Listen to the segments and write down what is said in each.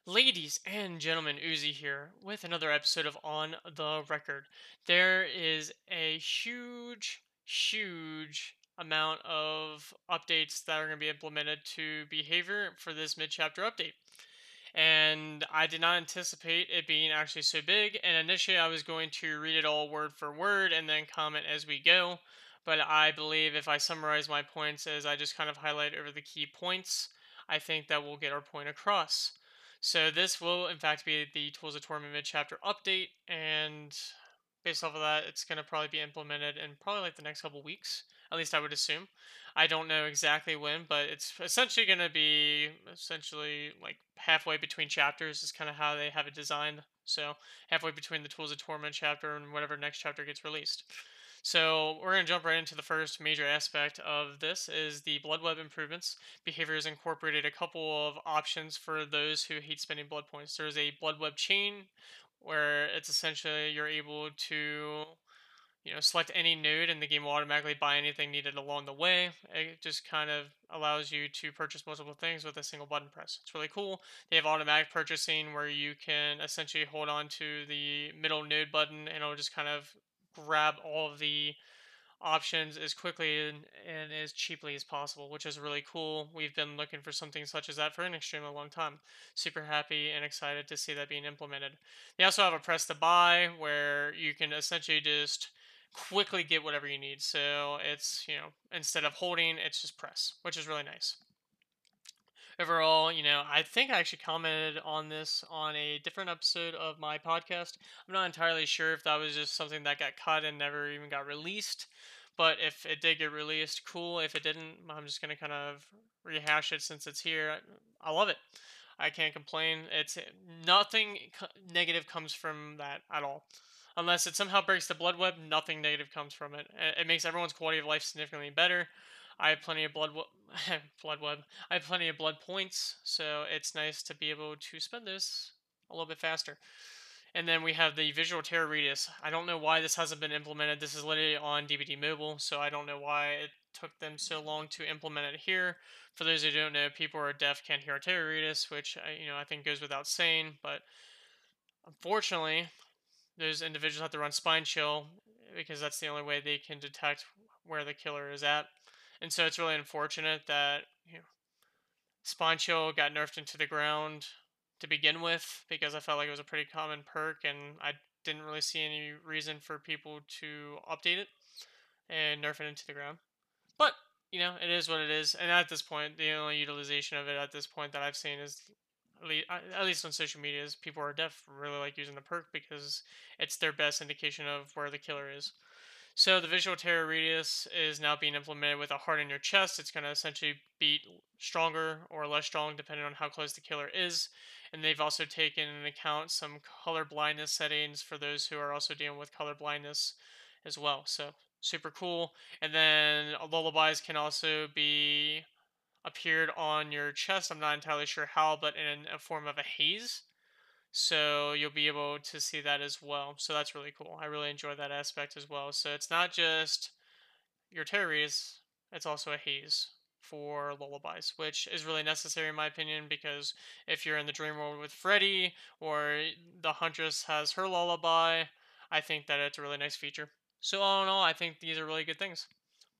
Ladies and gentlemen, Uzi here with another episode of On the Record. There is a huge amount of updates that are going to be implemented to behavior for this mid chapter update. And I did not anticipate it being actually so big. And initially, I was going to read it all word for word and then comment as we go. But I believe if I summarize my points as I just kind of highlight over the key points, I think that we'll get our point across. So this will, in fact, be the Tools of Torment mid-chapter update, and based off of that, it's going to probably be implemented in probably like the next couple weeks. At least I would assume. I don't know exactly when, but it's essentially going to be essentially like halfway between chapters is kind of how they have it designed. So halfway between the Tools of Torment chapter and whatever next chapter gets released. So we're going to jump right into the first major aspect of this is the blood web improvements. Behavior has incorporated a couple of options for those who hate spending blood points. There's a blood web chain where it's essentially you're able to select any node and the game will automatically buy anything needed along the way. It just kind of allows you to purchase multiple things with a single button press. It's really cool. They have automatic purchasing where you can essentially hold on to the middle node button and it'll just kind of grab all of the options as quickly and as cheaply as possible, which is really cool. We've been looking for something such as that for an extremely long time. Super happy and excited to see that being implemented. They also have a press to buy where you can essentially just quickly get whatever you need. So it's, instead of holding, it's just press, which is really nice. Overall, I think I actually commented on this on a different episode of my podcast. I'm not entirely sure if that was just something that got cut and never even got released. But if it did get released, cool. If it didn't, I'm just going to kind of rehash it since it's here. I love it. I can't complain. It's nothing negative comes from that at all. Unless it somehow breaks the blood web, nothing negative comes from it. It makes everyone's quality of life significantly better. I have plenty of blood web. I have plenty of blood points, so it's nice to be able to spend this a little bit faster. And then we have the visual terror radius. I don't know why this hasn't been implemented. This is literally on DBD Mobile, so I don't know why it took them so long to implement it here. For those who don't know, people who are deaf can't hear terror radius, which I think goes without saying. But unfortunately, those individuals have to run spine chill because that's the only way they can detect where the killer is at. And so it's really unfortunate that spine chill got nerfed into the ground to begin with because I felt like it was a pretty common perk and I didn't really see any reason for people to update it and nerf it into the ground. But, it is what it is. And at this point, the only utilization of it at this point that I've seen is at least on social media is people who are deaf really like using the perk because it's their best indication of where the killer is. So the visual terror radius is now being implemented with a heart in your chest. It's going to essentially beat stronger or less strong depending on how close the killer is. And they've also taken into account some color blindness settings for those who are also dealing with color blindness as well. So super cool. And then lullabies can also be appeared on your chest. I'm not entirely sure how, but in a form of a haze. So you'll be able to see that as well. So that's really cool. I really enjoy that aspect as well. So it's not just your terrors, it's also a haze for lullabies, which is really necessary in my opinion because if you're in the dream world with Freddy or the Huntress has her lullaby, I think that it's a really nice feature. So all in all, I think these are really good things.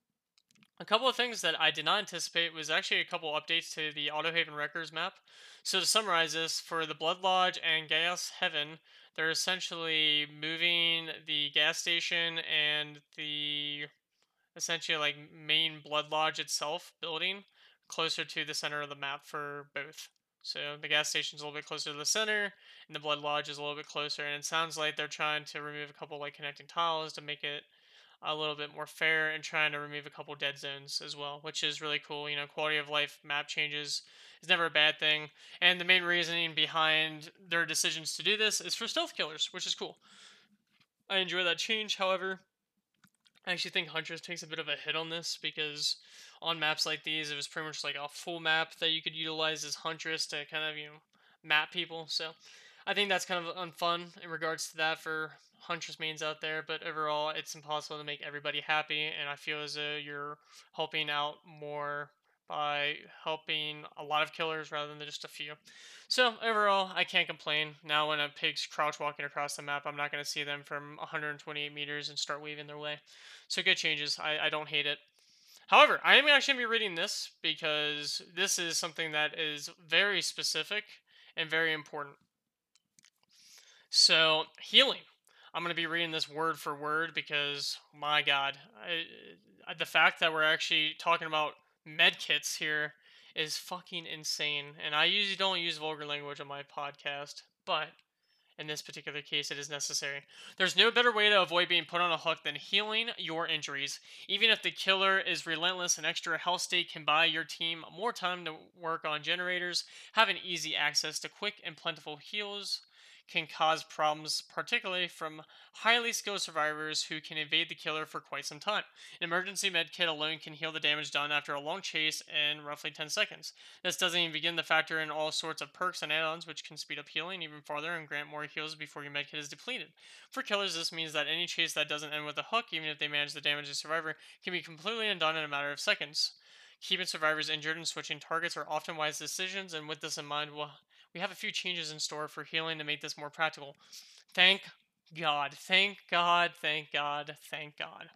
A couple of things that I did not anticipate was actually a couple updates to the Autohaven Records map. So to summarize this, for the Blood Lodge and Gas Heaven, they're essentially moving the gas station and the essentially like main Blood Lodge itself building closer to the center of the map for both. So the gas station's a little bit closer to the center, and the Blood Lodge is a little bit closer. And it sounds like they're trying to remove a couple like connecting tiles to make it a little bit more fair and trying to remove a couple dead zones as well, which is really cool. Quality of life map changes is never a bad thing. And the main reasoning behind their decisions to do this is for stealth killers, which is cool. I enjoy that change. However, I actually think Huntress takes a bit of a hit on this because on maps like these, it was pretty much like a full map that you could utilize as Huntress to kind of, map people. So I think that's kind of unfun in regards to that for Huntress mains out there. But overall, it's impossible to make everybody happy. And I feel as though you're helping out more by helping a lot of killers rather than just a few. So overall, I can't complain. Now when a pig's crouch walking across the map, I'm not going to see them from 128 meters and start weaving their way. So good changes. I don't hate it. However, I am actually going to be reading this because this is something that is very specific and very important. So, healing. I'm going to be reading this word for word because, my God, the fact that we're actually talking about med kits here is fucking insane. And I usually don't use vulgar language on my podcast, but in this particular case, it is necessary. There's no better way to avoid being put on a hook than healing your injuries. Even if the killer is relentless, an extra health state can buy your team more time to work on generators. Having easy access to quick and plentiful heals can cause problems, particularly from highly skilled survivors who can evade the killer for quite some time. An emergency med kit alone can heal the damage done after a long chase in roughly 10 seconds. This doesn't even begin to factor in all sorts of perks and add-ons which can speed up healing even farther and grant more heals before your medkit is depleted. For killers, this means that any chase that doesn't end with a hook, even if they manage to damage the survivor, can be completely undone in a matter of seconds. Keeping survivors injured and switching targets are often wise decisions, and with this in mind, we have a few changes in store for healing to make this more practical. Thank God. Thank God. Thank God. Thank God.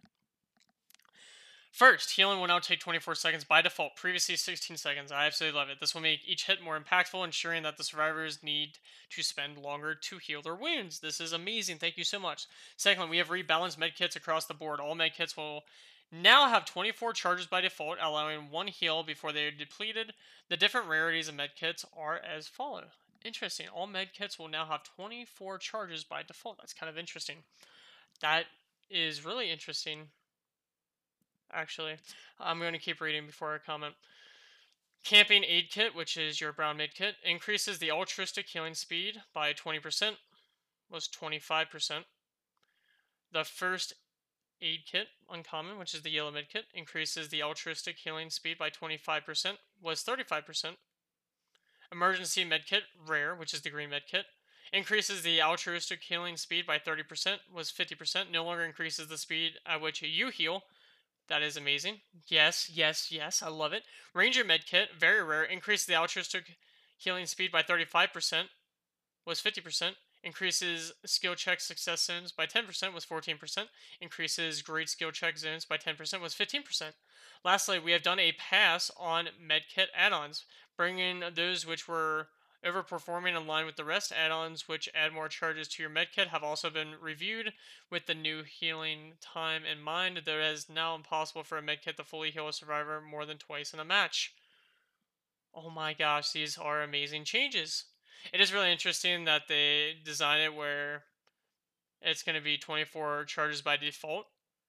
First, healing will now take 24 seconds by default, previously 16 seconds. I absolutely love it. This will make each hit more impactful, ensuring that the survivors need to spend longer to heal their wounds. This is amazing. Thank you so much. Second, we have rebalanced medkits across the board. All medkits will now have 24 charges by default, allowing one heal before they are depleted. The different rarities of medkits are as follows. Interesting. All medkits will now have 24 charges by default. That's kind of interesting. That is really interesting. Actually, I'm going to keep reading before I comment. Camping Aid Kit, which is your brown mid kit, increases the altruistic healing speed by 20%, was 25%. The First Aid Kit, uncommon, which is the yellow mid kit, increases the altruistic healing speed by 25%, was 35%. Emergency med kit, rare, which is the green med kit, increases the altruistic healing speed by 30%, was 50%, no longer increases the speed at which you heal. That is amazing. Yes, yes, yes. I love it. Ranger Medkit, very rare. Increases the altruistic healing speed by 35%, was 50%. Increases skill check success zones by 10%, was 14%. Increases great skill check zones by 10%, was 15%. Lastly, we have done a pass on Medkit add-ons, bringing those which were overperforming in line with the rest. Add-ons which add more charges to your medkit have also been reviewed with the new healing time in mind. Though it is now impossible for a medkit to fully heal a survivor more than twice in a match. Oh my gosh, these are amazing changes. It is really interesting that they design it where it's going to be 24 charges by default,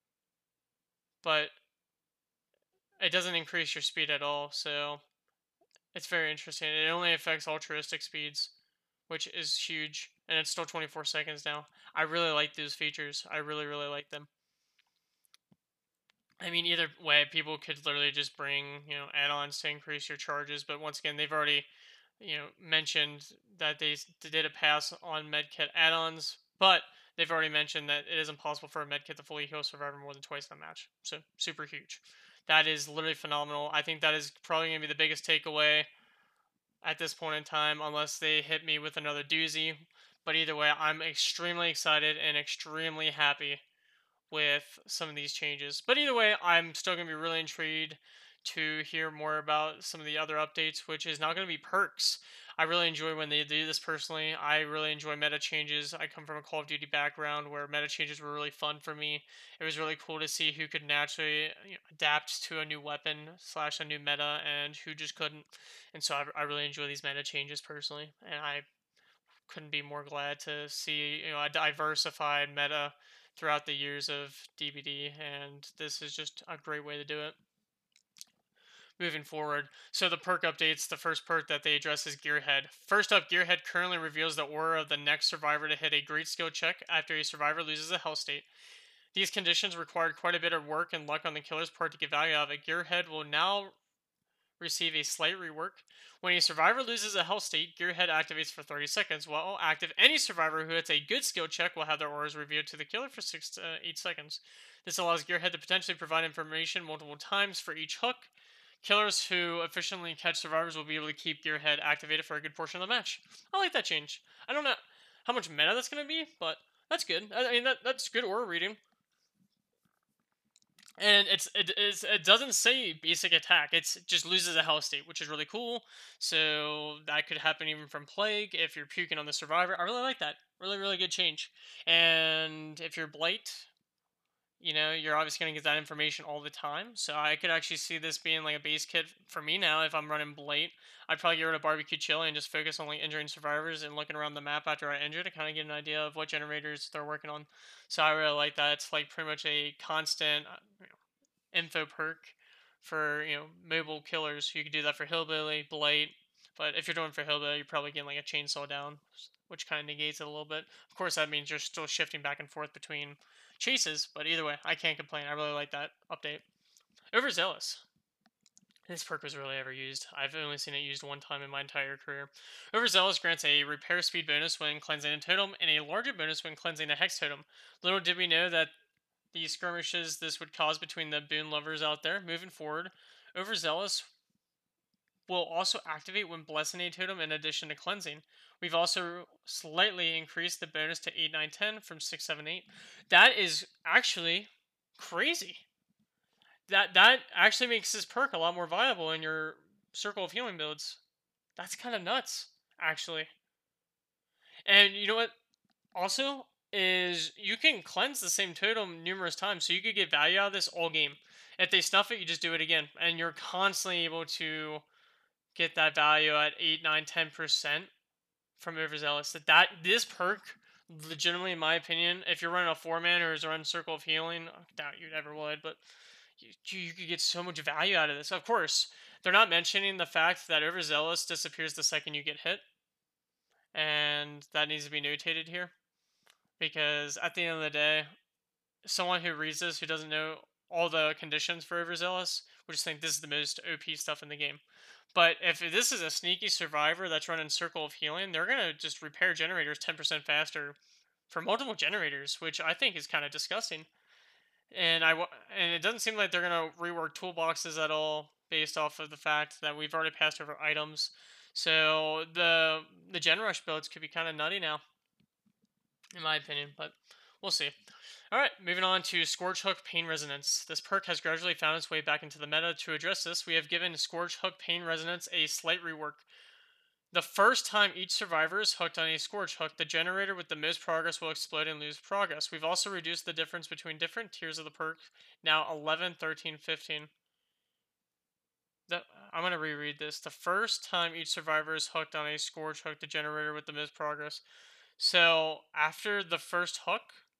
but it doesn't increase your speed at all, so it's very interesting. It only affects altruistic speeds, which is huge, and it's still 24 seconds now. I really like those features. I really, really like them. I mean, either way, people could literally just bring, add-ons to increase your charges, but once again, they've already, mentioned that they did a pass on medkit add-ons, but they've already mentioned that it is impossible for a medkit to fully heal a survivor more than twice in a match. So, super huge. That is literally phenomenal. I think that is probably going to be the biggest takeaway at this point in time, unless they hit me with another doozy. But either way, I'm extremely excited and extremely happy with some of these changes. But either way, I'm still going to be really intrigued to hear more about some of the other updates, which is not going to be perks. I really enjoy when they do this personally. I really enjoy meta changes. I come from a Call of Duty background where meta changes were really fun for me. It was really cool to see who could naturally adapt to a new weapon slash a new meta and who just couldn't. And so I really enjoy these meta changes personally. And I couldn't be more glad to see a diversified meta throughout the years of DBD, and this is just a great way to do it moving forward. So the perk updates, the first perk that they address is Gearhead. First up, Gearhead currently reveals the aura of the next survivor to hit a great skill check after a survivor loses a health state. These conditions required quite a bit of work and luck on the killer's part to get value out of it. Gearhead will now receive a slight rework. When a survivor loses a health state, Gearhead activates for 30 seconds. While active, any survivor who hits a good skill check will have their auras revealed to the killer for 6 to 8 seconds. This allows Gearhead to potentially provide information multiple times for each hook. Killers who efficiently catch survivors will be able to keep Gearhead activated for a good portion of the match. I like that change. I don't know how much meta that's going to be, but that's good. I mean, that's good aura reading. And it doesn't say basic attack. It just loses a health state, which is really cool. So that could happen even from Plague if you're puking on the survivor. I really like that. Really, really good change. And if you're Blight, you're obviously going to get that information all the time. So I could actually see this being like a base kit for me now if I'm running Blight. I'd probably get rid of Barbecue Chili and just focus on like injuring survivors and looking around the map after I injure to kind of get an idea of what generators they're working on. So I really like that. It's like pretty much a constant info perk for mobile killers. You could do that for Hillbilly, Blight, but if you're doing for Hillbilly, you're probably getting like a chainsaw down, which kind of negates it a little bit. Of course, that means you're still shifting back and forth between chases, but either way, I can't complain. I really like that update. Overzealous. This perk was really ever used. I've only seen it used one time in my entire career. Overzealous grants a repair speed bonus when cleansing a totem and a larger bonus when cleansing a hex totem. Little did we know that the skirmishes this would cause between the boon lovers out there. Moving forward, Overzealous will also activate when blessing a totem in addition to cleansing. We've also slightly increased the bonus to 8, 9, 10 from 6, 7, 8. That is actually crazy. That actually makes this perk a lot more viable in your Circle of Healing builds. That's kind of nuts, actually. And you know what? Also, is you can cleanse the same totem numerous times, so you could get value out of this all game. If they snuff it, you just do it again, and you're constantly able to get that value at 8, 9, 10% from Overzealous. This perk, legitimately, in my opinion, if you're running a 4-man or is running Circle of Healing, I doubt you ever would, but you could get so much value out of this. Of course, they're not mentioning the fact that Overzealous disappears the second you get hit, and that needs to be notated here. Because at the end of the day, someone who reads this who doesn't know all the conditions for Overzealous would just think this is the most OP stuff in the game. But if this is a sneaky survivor that's running Circle of Healing, they're going to just repair generators 10% faster for multiple generators, which I think is kind of disgusting. And it doesn't seem like they're going to rework toolboxes at all based off of the fact that we've already passed over items. So the Gen Rush builds could be kind of nutty now, in my opinion, but we'll see. Alright, moving on to Scourge Hook Pain Resonance. This perk has gradually found its way back into the meta. To address this, we have given Scourge Hook Pain Resonance a slight rework. The first time each survivor is hooked on a Scourge Hook, the generator with the most progress will explode and lose progress. We've also reduced the difference between different tiers of the perk, now 11, 13, 15. I'm going to reread this. The first time each survivor is hooked on a Scourge Hook, the generator with the most progress. So, after the first hook,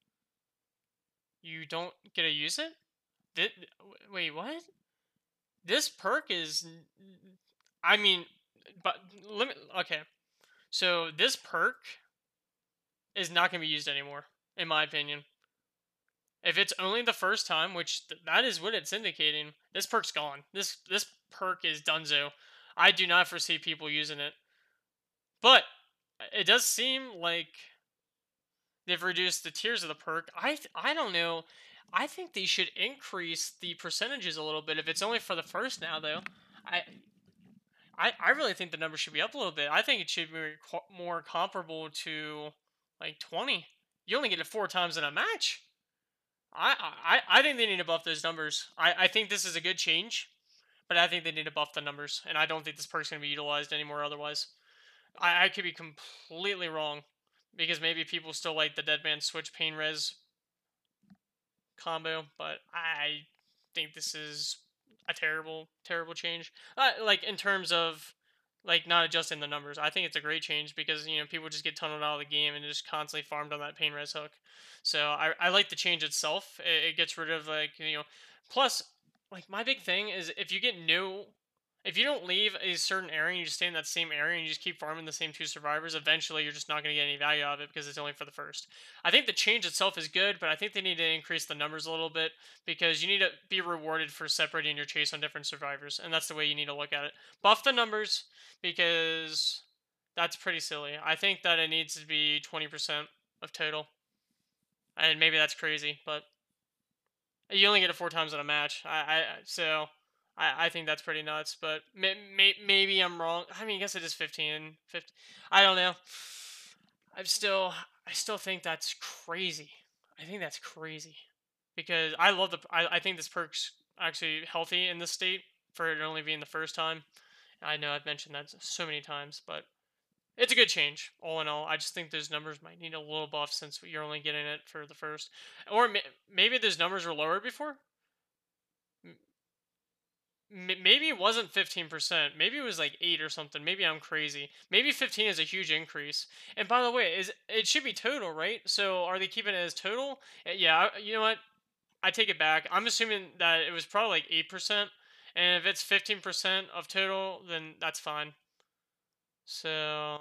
you don't get to use it? Wait, what? This perk is... I mean, but... Okay. So, this perk is not going to be used anymore, in my opinion. If it's only the first time, which that is what it's indicating, this perk's gone. This perk is donezo. I do not foresee people using it. But it does seem like they've reduced the tiers of the perk. I don't know. I think they should increase the percentages a little bit. If it's only for the first now, though, I really think the number should be up a little bit. I think it should be more comparable to like 20. You only get it 4 times in a match. I think they need to buff those numbers. I think this is a good change, but I think they need to buff the numbers, and I don't think this perk's going to be utilized anymore otherwise. I could be completely wrong, because maybe people still like the Dead Man Switch Pain Res combo, but I think this is a terrible, terrible change. Like, in terms of like not adjusting the numbers, I think it's a great change because people just get tunneled out of the game and just constantly farmed on that pain res hook. So I like the change itself. It gets rid of plus like my big thing is if you don't leave a certain area and you just stay in that same area and you just keep farming the same 2 survivors, eventually you're just not going to get any value out of it because it's only for the first. I think the change itself is good, but I think they need to increase the numbers a little bit because you need to be rewarded for separating your chase on different survivors, and that's the way you need to look at it. Buff the numbers because that's pretty silly. I think that it needs to be 20% of total, and maybe that's crazy, but you only get it 4 times in a match. So I think that's pretty nuts, but maybe I'm wrong. I mean, I guess it is 15, 50. I don't know. I'm still, I still think that's crazy. I think that's crazy because I love I think this perk's actually healthy in this state for it only being the first time. I know I've mentioned that so many times, but it's a good change. All in all, I just think those numbers might need a little buff since you're only getting it for the first, or maybe those numbers were lower before. Maybe it wasn't 15%. Maybe it was like 8 or something. Maybe I'm crazy. Maybe 15 is a huge increase. And by the way, is it should be total, right? So are they keeping it as total? Yeah, you know what? I take it back. I'm assuming that it was probably like 8%. And if it's 15% of total, then that's fine. So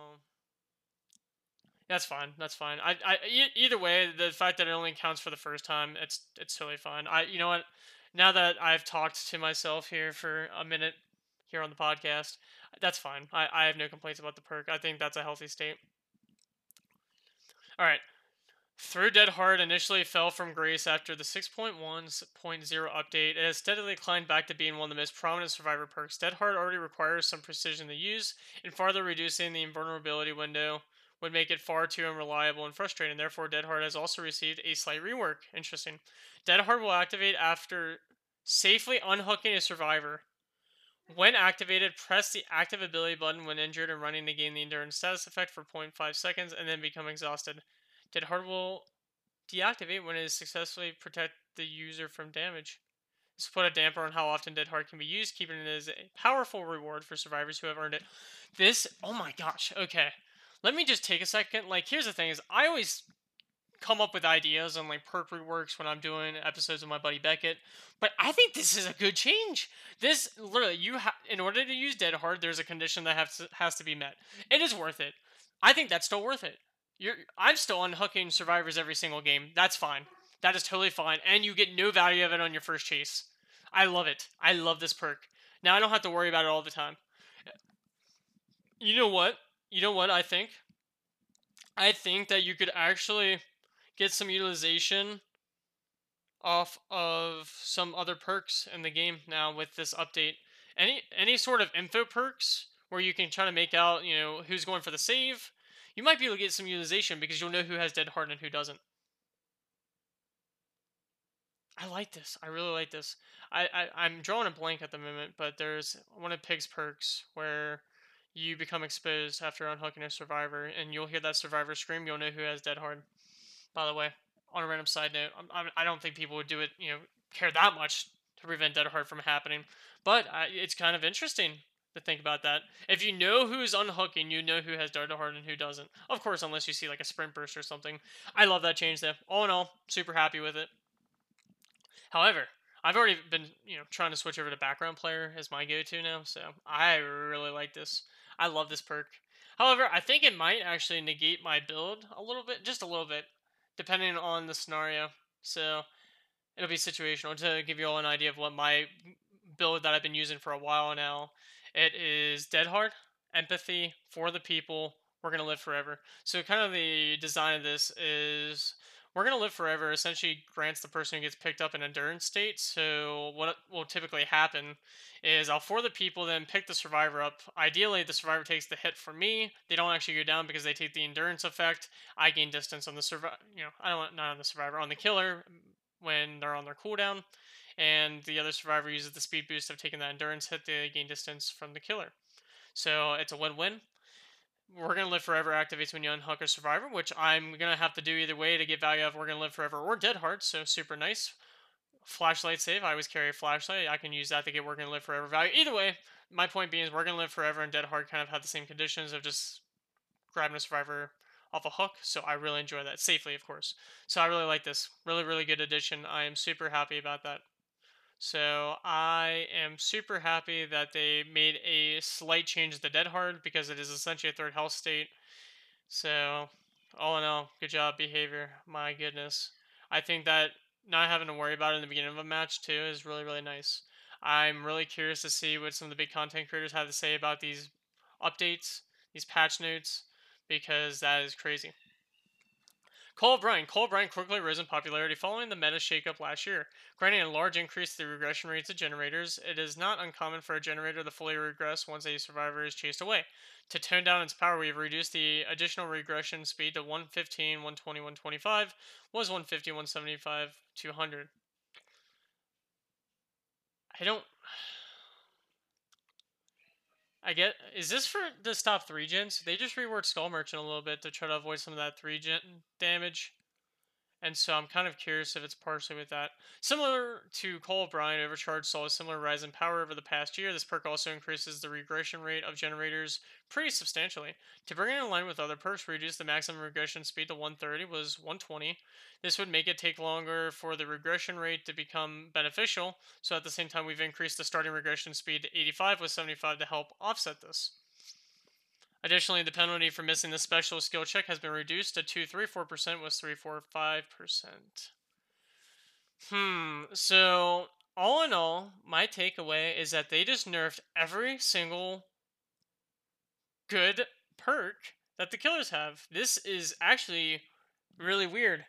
that's fine. That's fine. Either way, the fact that it only counts for the first time, it's totally fine. You know what? Now that I've talked to myself here for a minute here on the podcast, that's fine. I have no complaints about the perk. I think that's a healthy state. All right. Through Dead Hard initially fell from grace after the 6.1.0 update, it has steadily climbed back to being one of the most prominent survivor perks. Dead Hard already requires some precision to use, and farther reducing the invulnerability window would make it far too unreliable and frustrating. Therefore, Dead Hard has also received a slight rework. Interesting. Dead Hard will activate after safely unhooking a survivor. When activated, press the active ability button when injured and running to gain the endurance status effect for 0.5 seconds and then become exhausted. Dead Hard will deactivate when it is successfully protect the user from damage. This will put a damper on how often Dead Hard can be used, keeping it as a powerful reward for survivors who have earned it. This, oh my gosh, okay. Let me just take a second. Like, here's the thing: is I always come up with ideas on like perk reworks when I'm doing episodes with my buddy Beckett, but I think this is a good change. This literally, in order to use Dead Hard, there's a condition that has to be met. It is worth it. I think that's still worth it. I'm still unhooking survivors every single game. That's fine. That is totally fine, and you get no value of it on your first chase. I love it. I love this perk. Now I don't have to worry about it all the time. You know what? You know what I think? I think that you could actually get some utilization off of some other perks in the game now with this update. Any sort of info perks where you can try to make out, who's going for the save, you might be able to get some utilization because you'll know who has Dead Hard and who doesn't. I like this. I really like this. I'm drawing a blank at the moment, but there's one of Pig's perks where you become exposed after unhooking a survivor, and you'll hear that survivor scream. You'll know who has Dead Hard. By the way, on a random side note, I don't think people would do it, care that much to prevent Dead Hard from happening. But it's kind of interesting to think about that. If you know who's unhooking, you know who has Dead Hard and who doesn't. Of course, unless you see like a sprint burst or something. I love that change though. All in all, super happy with it. However, I've already been, trying to switch over to background player as my go-to now, so I really like this. I love this perk. However, I think it might actually negate my build a little bit, just a little bit, depending on the scenario. So it'll be situational. To give you all an idea of what my build that I've been using for a while now, it is Dead Hard, Empathy, For the People, We're Gonna Live Forever. So kind of the design of this is We're Gonna Live Forever essentially grants the person who gets picked up an endurance state. So what will typically happen is I'll For the People, then pick the survivor up. Ideally, the survivor takes the hit from me. They don't actually go down because they take the endurance effect. I gain distance on the survivor. I don't want, not on the survivor, on the killer when they're on their cooldown, and the other survivor uses the speed boost of taking that endurance hit to gain distance from the killer. So it's a win-win. We're Gonna Live Forever activates when you unhook a survivor, which I'm gonna have to do either way to get value of We're Gonna Live Forever or Dead Hard, so super nice. Flashlight save, I always carry a flashlight. I can use that to get We're Gonna Live Forever value. Either way, my point being is We're Gonna Live Forever and Dead Hard kind of have the same conditions of just grabbing a survivor off a hook, so I really enjoy that. Safely, of course. So I really like this. Really, really good addition. I am super happy about that. So I am super happy that they made a slight change to the Dead Hard because it is essentially a third health state. So all in all, good job, behavior. My goodness. I think that not having to worry about it in the beginning of a match too is really, really nice. I'm really curious to see what some of the big content creators have to say about these updates, these patch notes, because that is crazy. Call of Brine. Call of Brine quickly rose in popularity following the meta shakeup last year, granting a large increase to the regression rates of generators. It is not uncommon for a generator to fully regress once a survivor is chased away. To tone down its power, we have reduced the additional regression speed to 115, 120, 125, was 150, 175, 200. I don't. I get. Is this for the stop 3 gens? They just reworked Skull Merchant a little bit to try to avoid some of that 3 gen damage. And so I'm kind of curious if it's partially with that. Similar to Call of Brine, Overcharge saw a similar rise in power over the past year. This perk also increases the regression rate of generators pretty substantially. To bring it in line with other perks, we reduced the maximum regression speed to 130 was 120. This would make it take longer for the regression rate to become beneficial. So at the same time, we've increased the starting regression speed to 85 with 75 to help offset this. Additionally, the penalty for missing the special skill check has been reduced to 234% was 345%. So all in all, my takeaway is that they just nerfed every single good perk that the killers have. This is actually really weird.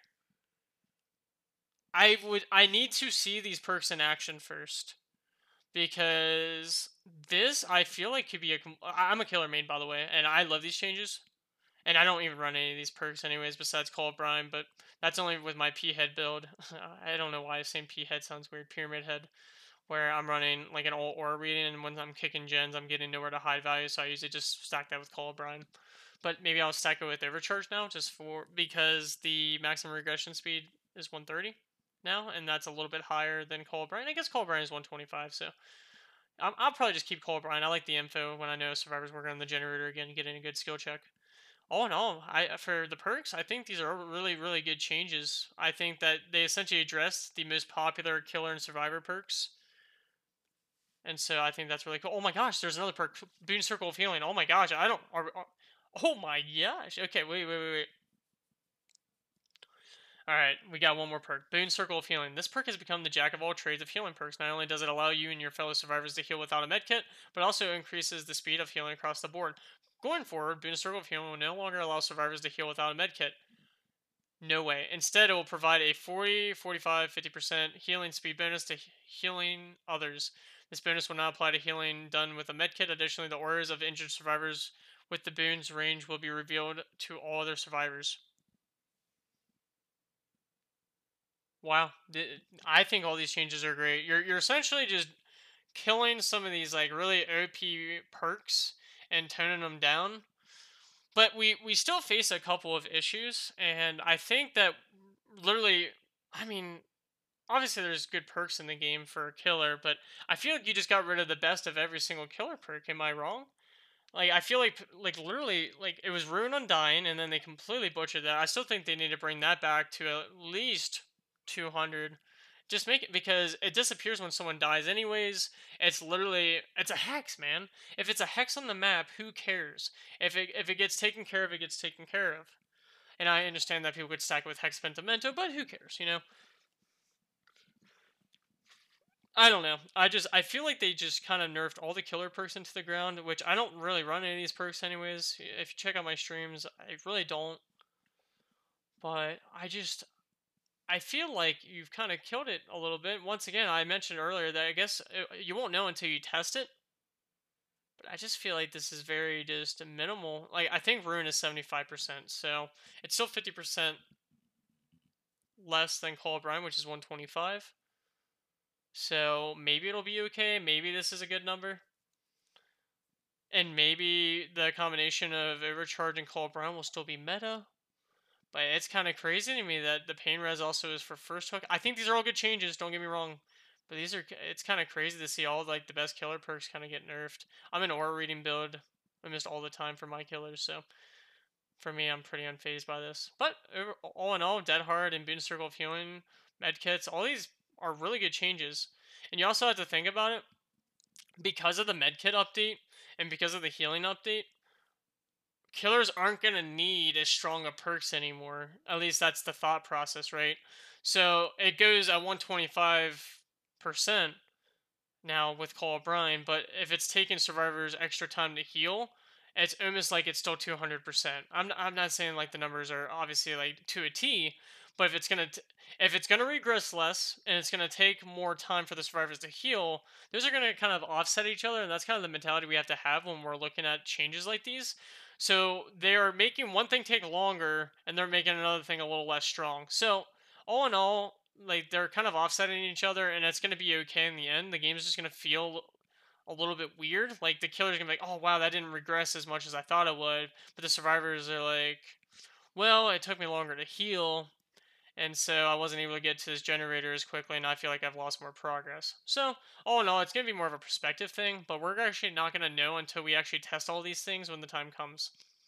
I need to see these perks in action first, because this I feel like could be I'm a killer main, by the way, and I love these changes. And I don't even run any of these perks anyways besides Call of Brine, but that's only with my P head build. I don't know why saying P head sounds weird. Pyramid head, where I'm running like an all aura reading, and when I'm kicking gens, I'm getting nowhere to hide value, so I usually just stack that with Call of Brine. But maybe I'll stack it with Overcharge now, just for because the maximum regression speed is 130 now, and that's a little bit higher than Call of Brine. I guess Call of Brine is 125, so I'll probably just keep Call of Brine. I like the info when I know survivors working on the generator again, getting a good skill check. All in all, I for the perks, I think these are really, really good changes. I think that they essentially address the most popular killer and survivor perks, and so I think that's really cool. Oh my gosh, there's another perk, Boon Circle of Healing. Oh my gosh, I don't. Oh my gosh. Okay, wait. All right, we got one more perk, Boon Circle of Healing. This perk has become the jack of all trades of healing perks. Not only does it allow you and your fellow survivors to heal without a medkit, but also increases the speed of healing across the board. Going forward, Boon Circle of Healing will no longer allow survivors to heal without a medkit. No way. Instead, it will provide a 40, 45, 50% healing speed bonus to healing others. This bonus will not apply to healing done with a medkit. Additionally, the auras of injured survivors with the boon's range will be revealed to all other survivors. Wow. I think all these changes are great. You're essentially just killing some of these like really OP perks and toning them down. But we still face a couple of issues, and I think that literally, I mean, obviously there's good perks in the game for a killer, but I feel like you just got rid of the best of every single killer perk. Am I wrong? Like I feel like literally like it was Rune Undying, and then they completely butchered that. I still think they need to bring that back to at least 200. Just make it, because it disappears when someone dies anyways. It's a hex, man. If it's a hex on the map, who cares? If it gets taken care of, it gets taken care of. And I understand that people could stack it with Hex Pentimento, but who cares, you know? I don't know. I feel like they just kind of nerfed all the killer perks into the ground, which I don't really run any of these perks anyways. If you check out my streams, I really don't. But I feel like you've kind of killed it a little bit. Once again, I mentioned earlier that I guess you won't know until you test it. But I just feel like this is very just minimal. Like I think Ruin is 75%, so it's still 50% less than Call of Brine, which is 125. So maybe it'll be okay. Maybe this is a good number. And maybe the combination of Overcharge and Call of Brine will still be meta. But it's kind of crazy to me that the pain res also is for first hook. I think these are all good changes, don't get me wrong. But it's kind of crazy to see all like the best killer perks kind of get nerfed. I'm an aura reading build almost all the time for my killers, so for me, I'm pretty unfazed by this. But all in all, Dead Hard and Boon Circle of Healing, medkits, all these are really good changes. And you also have to think about it, because of the medkit update and because of the healing update, killers aren't going to need as strong of perks anymore. At least that's the thought process, right? So it goes at 125% now with Call of Brine, but if it's taking survivors extra time to heal, it's almost like it's still 200%. I'm not saying like the numbers are obviously like to a T, but if it's gonna regress less and it's gonna take more time for the survivors to heal, those are gonna kind of offset each other, and that's kind of the mentality we have to have when we're looking at changes like these. So they are making one thing take longer, and they're making another thing a little less strong. So all in all, like they're kind of offsetting each other, and it's gonna be okay in the end. The game is just gonna feel a little bit weird. Like the killer's gonna be like, "Oh wow, that didn't regress as much as I thought it would," but the survivors are like, "Well, it took me longer to heal, and so I wasn't able to get to this generator as quickly, and I feel like I've lost more progress." So all in all, it's gonna be more of a perspective thing, but we're actually not gonna know until we actually test all these things when the time comes.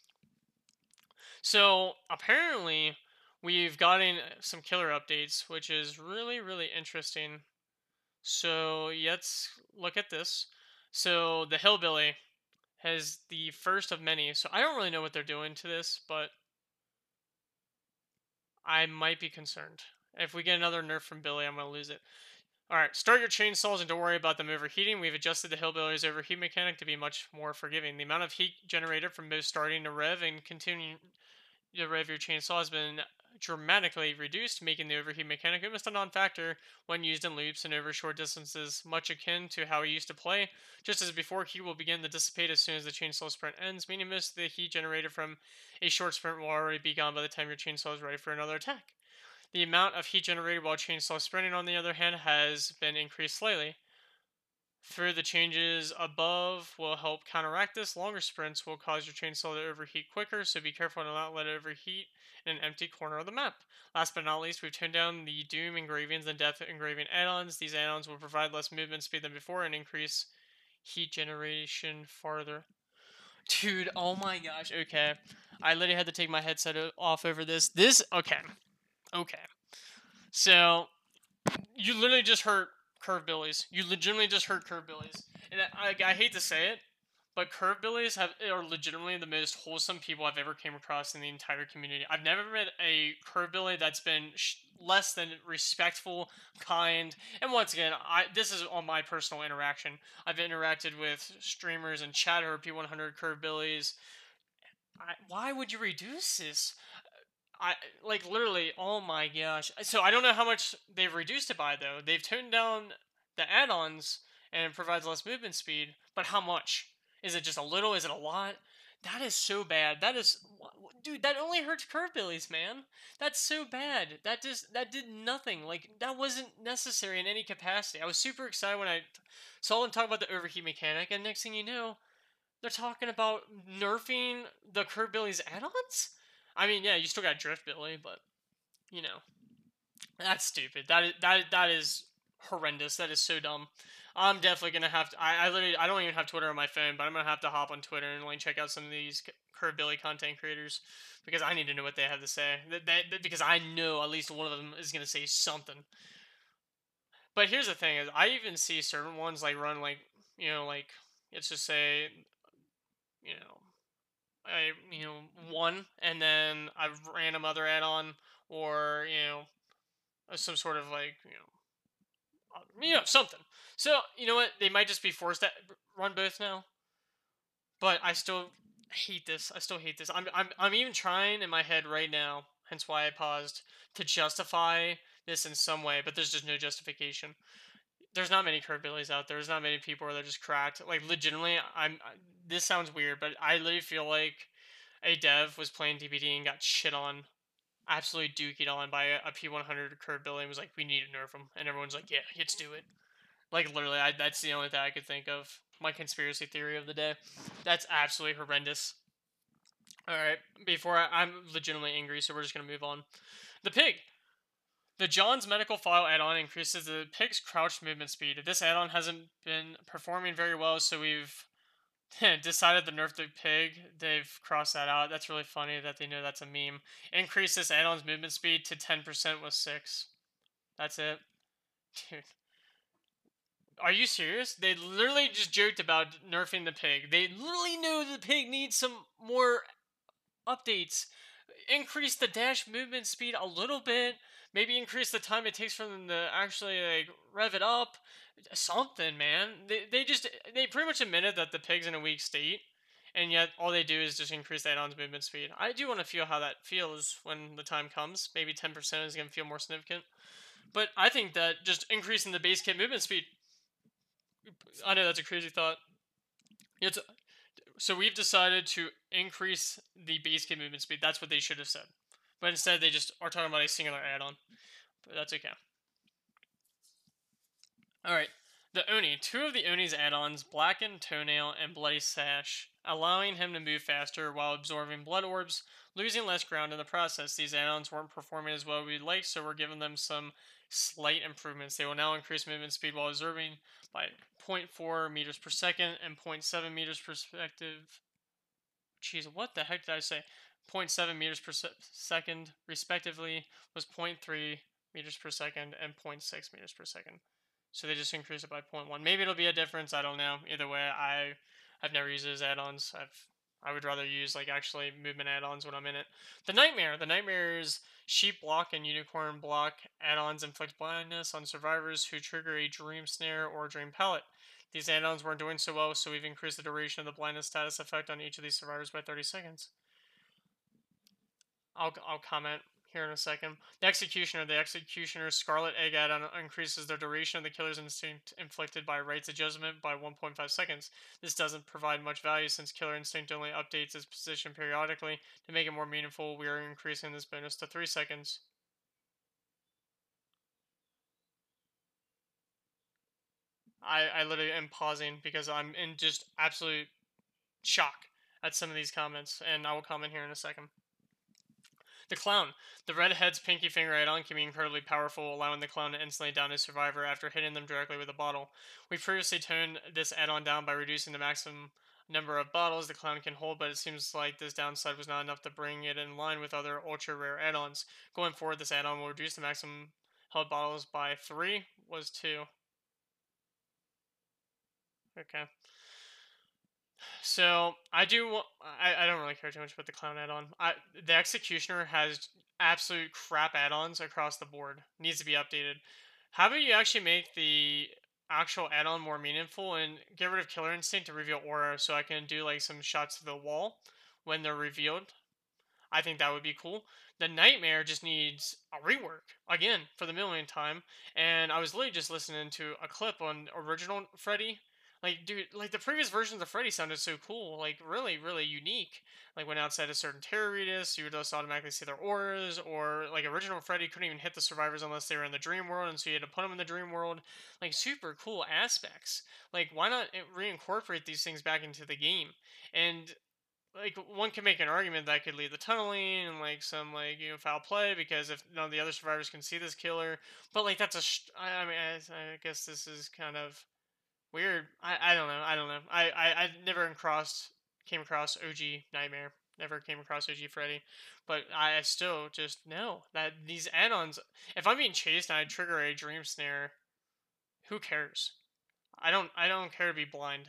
So apparently, we've gotten some killer updates, which is really interesting. So let's look at this. So the hillbilly has the first of many. So I don't really know what they're doing to this, but I might be concerned. If we get another nerf from Billy, I'm going to lose it. All right, start your chainsaws and don't worry about them overheating. We've adjusted the hillbilly's overheat mechanic to be much more forgiving. The amount of heat generated from both starting to rev and continuing the rev your chainsaw has been dramatically reduced, making the overheat mechanic almost a non-factor when used in loops and over short distances, much akin to how we used to play. Just as before, heat will begin to dissipate as soon as the chainsaw sprint ends, meaning most of the heat generated from a short sprint will already be gone by the time your chainsaw is ready for another attack. The amount of heat generated while chainsaw sprinting, on the other hand, has been increased slightly. Through the changes above will help counteract this. Longer sprints will cause your chainsaw to overheat quicker, so be careful to not let it overheat in an empty corner of the map. Last but not least, we've toned down the Doom engravings and Death engraving add-ons. These add-ons will provide less movement speed than before and increase heat generation farther. Dude, oh my gosh, okay. I literally had to take my headset off over this. Okay. So, you literally just hurt Curve Billies. You legitimately just hurt Curve Billies. And I hate to say it, but Curve Billies are legitimately the most wholesome people I've ever came across in the entire community. I've never met a Curve Billy that's been less than respectful, kind, and once again, this is on my personal interaction. I've interacted with streamers and chat who are P100 Curve Billies. Why would you reduce this? I like literally. Oh my gosh! So I don't know how much they've reduced it by though. They've toned down the add-ons and it provides less movement speed. But how much? Is it just a little? Is it a lot? That is so bad. Dude. That only hurts curve billies, man. That's so bad. That did nothing. Like that wasn't necessary in any capacity. I was super excited when I saw them talk about the overheat mechanic, and next thing you know, they're talking about nerfing the curve billies add-ons. I mean, yeah, you still got Drift Billy, but you know that's stupid. That is horrendous. That is so dumb. I'm definitely gonna have to. I literally I don't even have Twitter on my phone, but I'm gonna have to hop on Twitter and like check out some of these Curve Billy content creators because I need to know what they have to say. Because I know at least one of them is gonna say something. But here's the thing: is I even see certain ones like run like like let's just say you know I one and then a random other add-on or some sort of like something. So you know what? They might just be forced to run both now. But I still hate this. I still hate this. I'm even trying in my head right now. Hence why I paused to justify this in some way. But there's just no justification. There's not many curve billies out there. There's not many people where they're just cracked. Like legitimately, this sounds weird, but I literally feel like a dev was playing DBD and got shit on, absolutely dookied on by a P100 curve billy and was like, "We need to nerf him," and everyone's like, "Yeah, let's do it." Like literally, that's the only thing I could think of. My conspiracy theory of the day. That's absolutely horrendous. All right, I'm legitimately angry, so we're just gonna move on. The pig. The John's Medical File add-on increases the pig's crouch movement speed. This add-on hasn't been performing very well, so we've decided to nerf the pig. They've crossed that out. That's really funny that they know that's a meme. Increase this add-on's movement speed to 10% with 6. That's it. Dude. Are you serious? They literally just joked about nerfing the pig. They literally know the pig needs some more updates. Increase the dash movement speed a little bit. Maybe increase the time it takes for them to actually like rev it up. Something, man. They pretty much admitted that the pig's in a weak state, and yet all they do is just increase the add-on's movement speed. I do want to feel how that feels when the time comes. Maybe 10% is going to feel more significant. But I think that just increasing the base kit movement speed, I know that's a crazy thought. It's, so we've decided to increase the base kit movement speed. That's what they should have said. But instead they just are talking about a singular add-on. But that's okay. Alright. The Oni. Two of the Oni's add-ons, Blackened Toenail and Bloody Sash, allowing him to move faster while absorbing blood orbs, losing less ground in the process. These add-ons weren't performing as well as we'd like, so we're giving them some slight improvements. They will now increase movement speed while absorbing by 0.4 meters per second and 0.7 meters per second. Jeez, what the heck did I say? 0.7 meters per second, respectively, was 0.3 meters per second and 0.6 meters per second. So they just increase it by 0.1. Maybe it'll be a difference. I don't know. Either way, I've never used it as add-ons. I would rather use like actually movement add-ons when I'm in it. The Nightmare. The Nightmare's Sheep Block and Unicorn Block add-ons inflict blindness on survivors who trigger a Dream Snare or Dream Pallet. These add-ons weren't doing so well, so we've increased the duration of the blindness status effect on each of these survivors by 30 seconds. I'll comment here in a second. The Executioner's Scarlet Egg add-on increases the duration of the killer's instinct inflicted by Rites Adjustment by 1.5 seconds. This doesn't provide much value since Killer Instinct only updates its position periodically. To make it more meaningful, we are increasing this bonus to 3 seconds. I literally am pausing because I'm in just absolute shock at some of these comments, and I will comment here in a second. The Clown. The Redhead's Pinky Finger add-on can be incredibly powerful, allowing the clown to instantly down a survivor after hitting them directly with a bottle. We previously toned this add-on down by reducing the maximum number of bottles the clown can hold, but it seems like this downside was not enough to bring it in line with other ultra-rare add-ons. Going forward, this add-on will reduce the maximum held bottles by 3, was 2. Okay. So I don't really care too much about the clown add-on. The Executioner has absolute crap add-ons across the board. Needs to be updated. How about you actually make the actual add-on more meaningful and get rid of Killer Instinct to reveal aura, so I can do like some shots to the wall when they're revealed. I think that would be cool. The Nightmare just needs a rework again for the millionth time. And I was literally just listening to a clip on original Freddy. Like, dude, like the previous versions of Freddy sounded so cool, like really, really unique. Like when outside a certain terror radius, you would just automatically see their auras, or like original Freddy couldn't even hit the survivors unless they were in the dream world, and so you had to put them in the dream world. Like super cool aspects. Like why not reincorporate these things back into the game? And like one can make an argument that could lead to tunneling and like some like foul play because if none of the other survivors can see this killer, but like that's I mean I guess this is kind of weird. I don't know. I never came across OG Nightmare. Never came across OG Freddy, but I still just know that these add-ons. If I'm being chased and I trigger a dream snare, who cares? I don't care to be blind.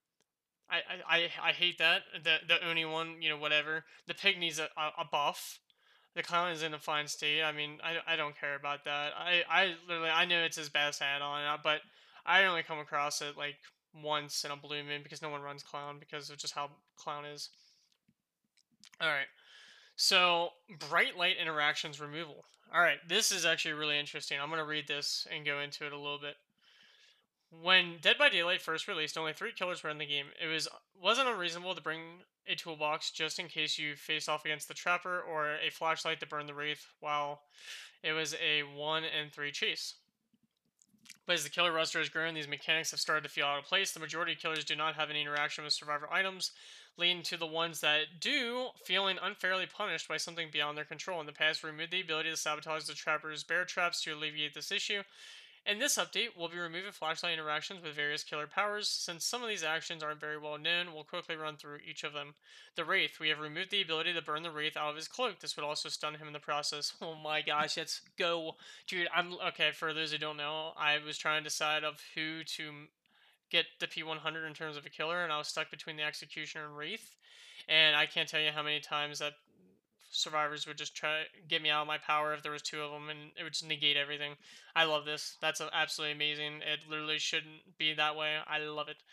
I hate that. The Oni one, whatever. The pig needs a buff. The clown is in a fine state. I mean, I don't care about that. I literally I know it's his best add-on, but I only come across it like once in a blue moon because no one runs clown because of just how clown is. All right. So bright light interactions removal. All right, this is actually really interesting. I'm gonna read this and go into it a little bit. When Dead by Daylight first released, only 3 killers were in the game. It wasn't unreasonable to bring a toolbox just in case you faced off against the Trapper or a flashlight to burn the Wraith while it was a 1 in 3 chase. But as the killer roster has grown, these mechanics have started to feel out of place. The majority of killers do not have any interaction with survivor items, leading to the ones that do feeling unfairly punished by something beyond their control. In the past, we removed the ability to sabotage the Trapper's bear traps to alleviate this issue. In this update, we'll be removing flashlight interactions with various killer powers. Since some of these actions aren't very well known, we'll quickly run through each of them. The Wraith. We have removed the ability to burn the Wraith out of his cloak. This would also stun him in the process. Oh my gosh, let's go. Dude, okay, for those who don't know, I was trying to decide of who to get the P100 in terms of a killer, and I was stuck between the Executioner and Wraith. And I can't tell you how many times that survivors would just try to get me out of my power if there was 2 of them, and it would just negate everything. I love this. That's absolutely amazing. It literally shouldn't be that way. I love it.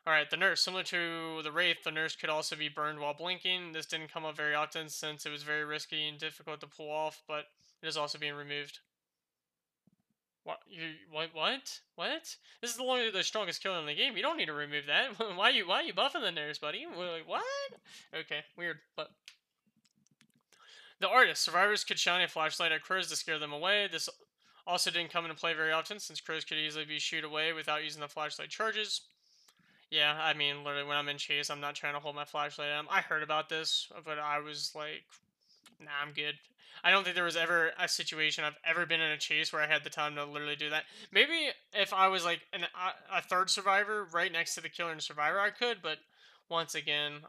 Alright, the nurse. Similar to the Wraith, the nurse could also be burned while blinking. This didn't come up very often since it was very risky and difficult to pull off, but it is also being removed. What? What? This is the strongest killer in the game. You don't need to remove that. Why are you buffing the nurse, buddy? Like, what? Okay, weird. But the artist. Survivors could shine a flashlight at crows to scare them away. This also didn't come into play very often since crows could easily be shooed away without using the flashlight charges. Yeah, I mean, literally, when I'm in chase, I'm not trying to hold my flashlight. I heard about this, but I was like, nah, I'm good. I don't think there was ever a situation I've ever been in a chase where I had the time to literally do that. Maybe if I was like a third survivor right next to the killer and survivor, I could, but once again,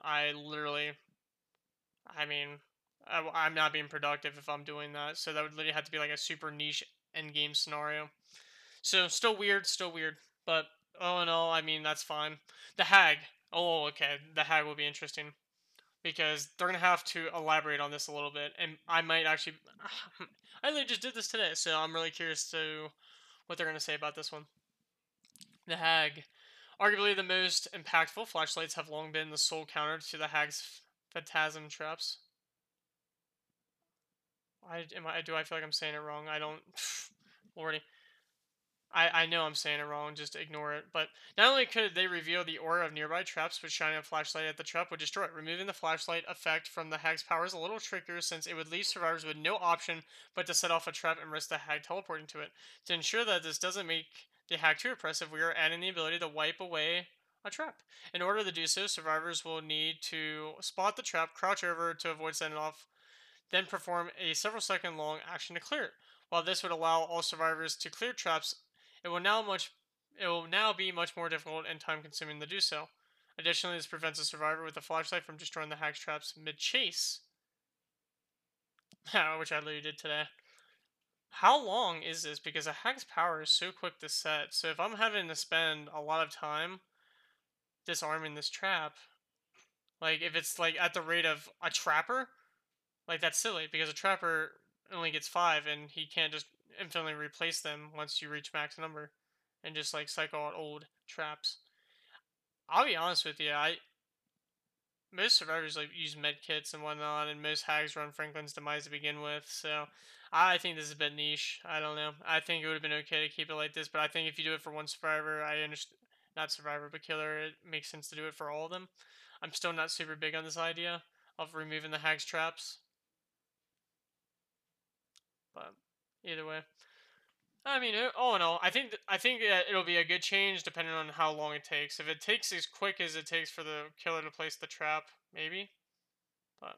I mean, I'm not being productive if I'm doing that. So that would literally have to be like a super niche end game scenario. So still weird. But all in all, I mean that's fine. The hag. Oh, okay. The hag will be interesting because they're gonna have to elaborate on this a little bit, and I might actually. I literally just did this today, so I'm really curious to what they're gonna say about this one. The hag. Arguably the most impactful, flashlights have long been the sole counter to the hag's phantasm traps. Do I feel like I'm saying it wrong? I don't. Lordy. I know I'm saying it wrong, just ignore it. But not only could they reveal the aura of nearby traps, but shining a flashlight at the trap would destroy it. Removing the flashlight effect from the hag's power is a little trickier since it would leave survivors with no option but to set off a trap and risk the hag teleporting to it. To ensure that this doesn't make the hag too oppressive, we are adding the ability to wipe away a trap. In order to do so, survivors will need to spot the trap, crouch over to avoid setting off, then perform a several second long action to clear it. While this would allow all survivors to clear traps, it will now much it will now be much more difficult and time consuming to do so. Additionally, this prevents a survivor with a flashlight from destroying the hag's traps mid chase, which I literally did today. How long is this? Because a hag's power is so quick to set. So if I'm having to spend a lot of time disarming this trap, like if it's like at the rate of a trapper, like that's silly because a trapper only gets 5 and he can't just infinitely replace them once you reach max number and just like cycle out old traps. I'll be honest with you, I most survivors like use med kits and whatnot, and most hags run Franklin's demise to begin with. So I think this is a bit niche. I don't know. I think it would have been okay to keep it like this, but I think if you do it for one survivor, I understand. Not survivor, but killer. It makes sense to do it for all of them. I'm still not super big on this idea of removing the hag's traps, but either way. I mean, all in all, I think it'll be a good change depending on how long it takes. If it takes as quick as it takes for the killer to place the trap, maybe. But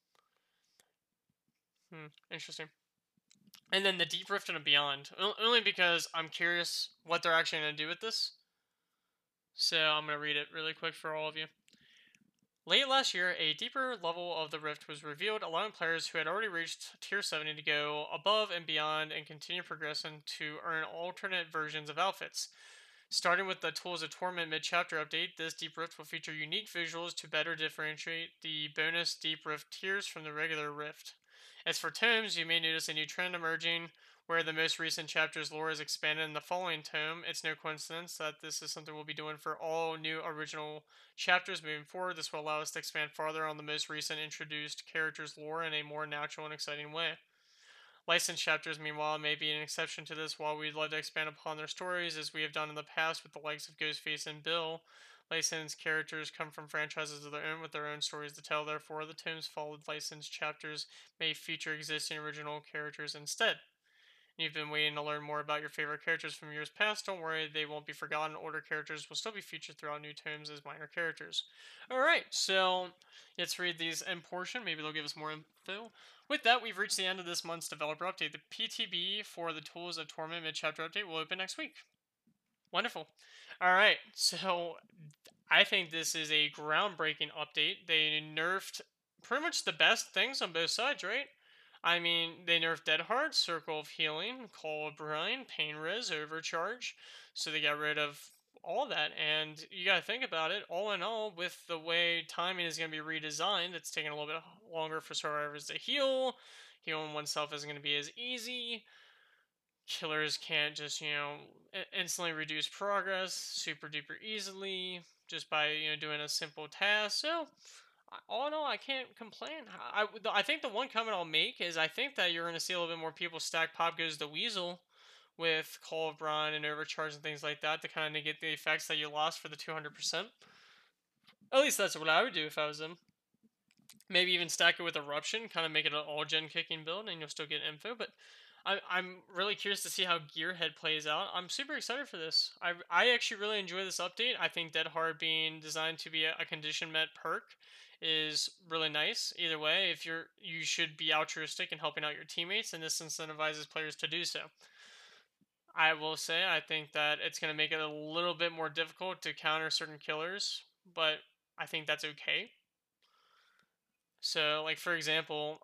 interesting. And then the Deep Rift and Beyond, only because I'm curious what they're actually going to do with this. So I'm going to read it really quick for all of you. Late last year, a deeper level of the Rift was revealed, allowing players who had already reached Tier 70 to go above and beyond and continue progressing to earn alternate versions of outfits. Starting with the Tools of Torment mid-chapter update, this Deep Rift will feature unique visuals to better differentiate the bonus Deep Rift tiers from the regular Rift. As for tomes, you may notice a new trend emerging where the most recent chapter's lore is expanded in the following tome. It's no coincidence that this is something we'll be doing for all new original chapters moving forward. This will allow us to expand farther on the most recent introduced character's lore in a more natural and exciting way. Licensed chapters, meanwhile, may be an exception to this. While we'd love to expand upon their stories, as we have done in the past with the likes of Ghostface and Bill, licensed characters come from franchises of their own with their own stories to tell. Therefore, the tomes followed licensed chapters may feature existing original characters instead. You've been waiting to learn more about your favorite characters from years past. Don't worry, they won't be forgotten. Older characters will still be featured throughout new tomes as minor characters. Alright, so let's read these end portion. Maybe they'll give us more info. With that, we've reached the end of this month's developer update. The PTB for the Tools of Torment mid-chapter update will open next week. Wonderful. Alright, so I think this is a groundbreaking update. They nerfed pretty much the best things on both sides, right? I mean, they nerfed Dead Heart, Circle of Healing, Call of Brine, Pain Res, Overcharge. So they got rid of all that. And you got to think about it. All in all, with the way timing is going to be redesigned, it's taking a little bit longer for survivors to heal. Healing oneself isn't going to be as easy. killers can't just, instantly reduce progress super duper easily just by, doing a simple task. So, all in all, I can't complain. I think the one comment I'll make is I think that you're going to see a little bit more people stack Pop Goes the Weasel with Call of Brine and Overcharge and things like that to kind of negate the effects that you lost for the 200%. At least that's what I would do if I was him. Maybe even stack it with Eruption, kind of make it an all gen kicking build, and you'll still get info. But I'm really curious to see how Gearhead plays out. I'm super excited for this. I actually really enjoy this update. I think Dead Hard being designed to be a condition met perk is really nice. Either way, if you should be altruistic and helping out your teammates, and this incentivizes players to do so. I will say I think that it's going to make it a little bit more difficult to counter certain killers, but I think that's okay. So, like for example,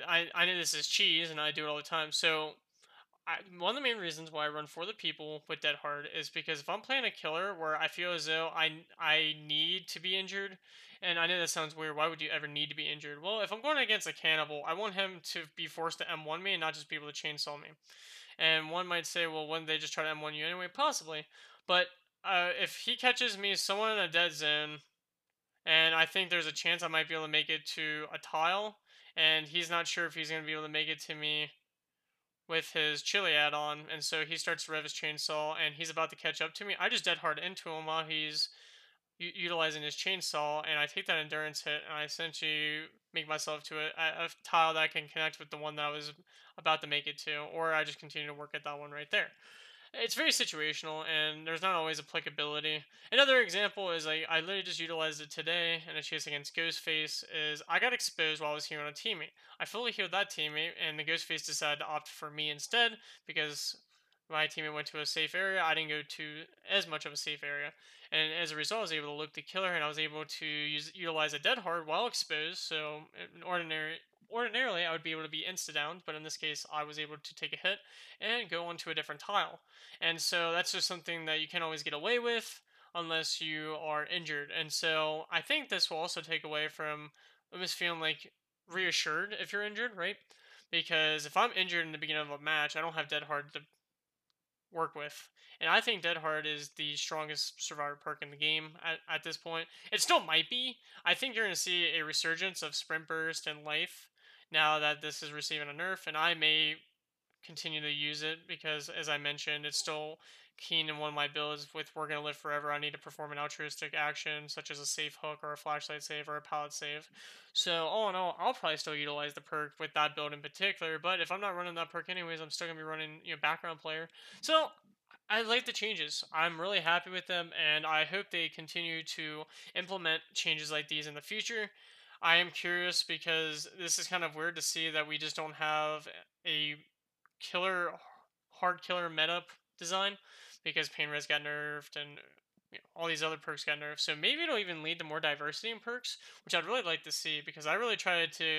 I know this is cheese, and I do it all the time. So, one of the main reasons why I run for the people with Dead Hard is because if I'm playing a killer where I feel as though I need to be injured, and I know that sounds weird. Why would you ever need to be injured? Well, if I'm going against a cannibal, I want him to be forced to M1 me and not just be able to chainsaw me. And one might say, well, wouldn't they just try to M1 you anyway? Possibly, but if he catches me someone in a dead zone and I think there's a chance I might be able to make it to a tile, and he's not sure if he's going to be able to make it to me with his chili add-on, and so he starts to rev his chainsaw, and he's about to catch up to me. I just dead hard into him while he's utilizing his chainsaw, and I take that endurance hit, and I essentially make myself to a tile that can connect with the one that I was about to make it to, or I just continue to work at that one right there. It's very situational, and there's not always applicability. Another example is I literally just utilized it today in a chase against Ghostface. Is I got exposed while I was healing a teammate. I fully healed that teammate, and the Ghostface decided to opt for me instead because my teammate went to a safe area. I didn't go to as much of a safe area, and as a result, I was able to loop the killer, and I was able to utilize a dead hard while exposed. So, ordinarily, I would be able to be insta downed, but in this case, I was able to take a hit and go onto a different tile. And so that's just something that you can't always get away with unless you are injured. And so I think this will also take away from almost feeling like reassured if you're injured, right? Because if I'm injured in the beginning of a match, I don't have Dead Hard to work with. And I think Dead Hard is the strongest survivor perk in the game at this point. It still might be. I think you're going to see a resurgence of Sprint Burst and Life now that this is receiving a nerf, and I may continue to use it because, as I mentioned, it's still keen in one of my builds. With We're Gonna Live Forever, I need to perform an altruistic action such as a safe hook or a flashlight save or a pallet save. So all in all, I'll probably still utilize the perk with that build in particular. But if I'm not running that perk anyways, I'm still gonna be running background player. So I like the changes. I'm really happy with them, and I hope they continue to implement changes like these in the future. I am curious because this is kind of weird to see that we just don't have a killer hard killer meta design because pain res got nerfed and all these other perks got nerfed. So maybe it'll even lead to more diversity in perks, which I'd really like to see because I really tried to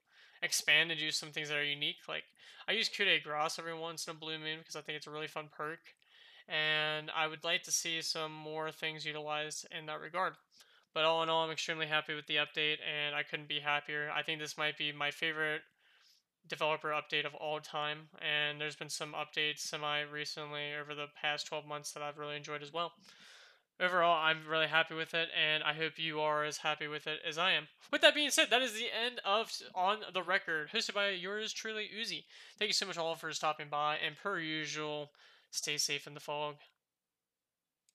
expand and do some things that are unique. Like I use Coup de Grace every once in a blue moon because I think it's a really fun perk, and I would like to see some more things utilized in that regard. But all in all, I'm extremely happy with the update, and I couldn't be happier. I think this might be my favorite developer update of all time, and there's been some updates semi recently over the past 12 months that I've really enjoyed as well. Overall, I'm really happy with it, and I hope you are as happy with it as I am. With that being said, that is the end of On the Record, hosted by yours truly, Uzi. Thank you so much all for stopping by, and per usual, stay safe in the fog.